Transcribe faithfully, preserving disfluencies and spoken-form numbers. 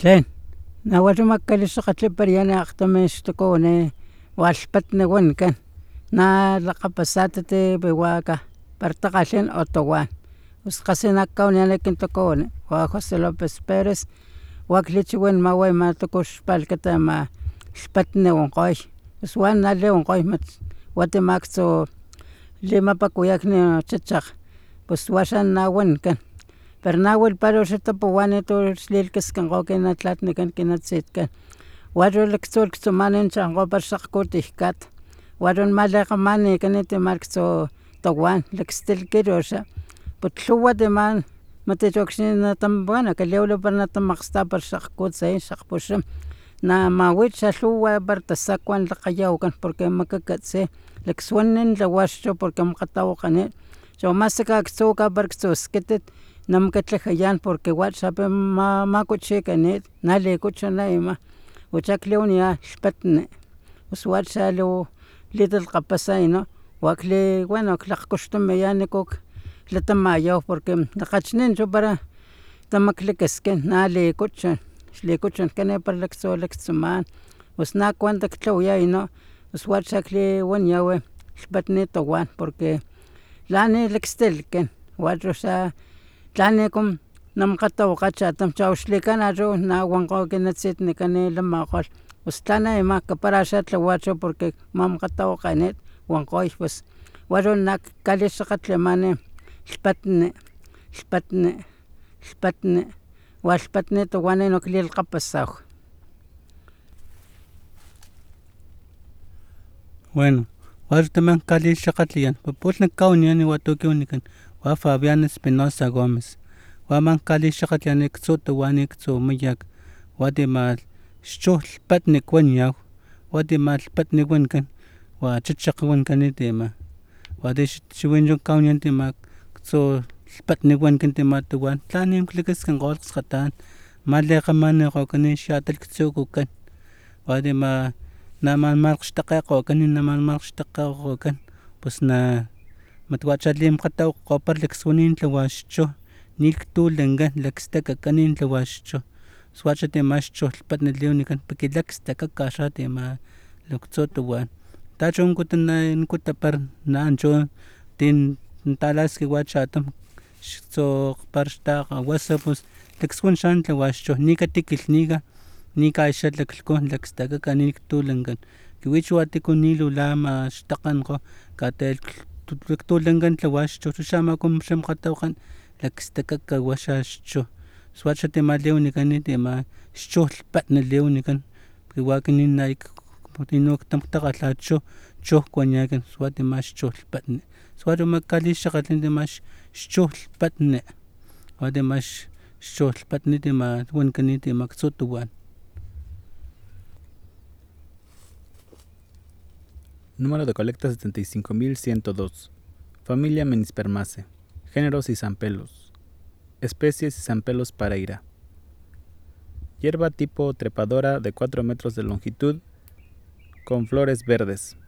Tlen nahualmakalisakatli pariana aktamextokone walpatni wankan na lakapasatati behuaka partakgalhin otowan pus qasi nakawaniani kin tokoni wa José López Pérez waklichiwin mawa ima tukux palhkata ama lhpatni wankgoy pus wana liwankgoy mat wati maktsu limapakuwiakni chachakg pus waxa na wankan pero na wilpara xa tapuwan tu xlilhkaskinko kin atlatnikan kin atsitkan wachu laktsu laktsumani chankgo para xakgkutijkat wachu malekgamanikan tima laktsu tawan lakstilkir pus lhuwa tima matichu akxni nata bueno kaliwili para natamakgsta para xakgkutsay xakgpuxam namawi xalhuwa para tasakuan lakgayawakan porque makakatsi lakswanin tlawa xchu porque makgatawakganit chu ama sakaktsu para ktsu skitit namakatlhajayan porque wa xapi makuchikanit nalikuchu na ima ucha kliwaniyan lhpatni pus wacha lu litalkgapasa no wakli bueno lakgkuxtumiyan niku latamayaw porque lakgachinin chu para tamaklakaskin nalikuchun xlikuchunkani para laktsu laktsuman pus na kuenta tlawaya no pus wacha kliwaniyaw lhpatni tawan porque lani lakstilkin wachu xa tlanikum namakgatawakga chatam chau xlikana chu na wankgo kin atsitnikan lamakgolh pus tlan na ima para xa tlawa chu porque mamakgatawakgenit wankgoy pus wachu na kalixakgatlimani lhpatni lhpatni lhpatni wa lhpatni tawan klilkgapasaw. Bueno wa tamen kalixakgatliyan pulh kawaniyan wa tu kiwanikan wa Fabián Espinosa Gómez wa man kalixakgatlyan ktsu tawan ktsu mayak watima xchu lhpatni kuaniyaw watima lhpatni wankan wa chachakg wankan tima wati chiwin chu kawaniyan tima ktsu lhpatni wankan tima tawan tlanim klakaskinko skgatan malekgamanikgokan xatalktsukukan watima naman makgxtakgekgokan naman makgxtakgekgokan pus na mat wacha limakgatawakgo para lakswanin tlawa xchu niktulunkan lakstakakan tlawa xchu pus wacha tima xchu lhpatni liwanikan porque lakstakaka xa tima laktsu tawan tachu niku tapar nachu tin talaskiwa chatam xtsu para xtakgawasa pus lakswan xa tlawa xchu nikatikilhnika nikaxa laklhku lakstakaka niktulunkan kiwi watiku nilula maxtakgankgo kate laktulunkan tlawa xchu chu xamaku makgatawakgan lakstakaka wa xa xchu pus wacha tima liwanikan tima xchu lhpatni liwanikan wakani tino takgalha chu chu kuaniyakan wa tima xchu lhpatni pus wachu kalixakgatli tima xchu lhpatni wa tima xchu lhpatni tima wankani tima ktsu tawan. Número de colecta setenta y cinco mil ciento dos. Familia Menispermaceae. Género Cisampelos. Especie Cisampelos pareira. Hierba tipo trepadora de cuatro metros de longitud con flores verdes.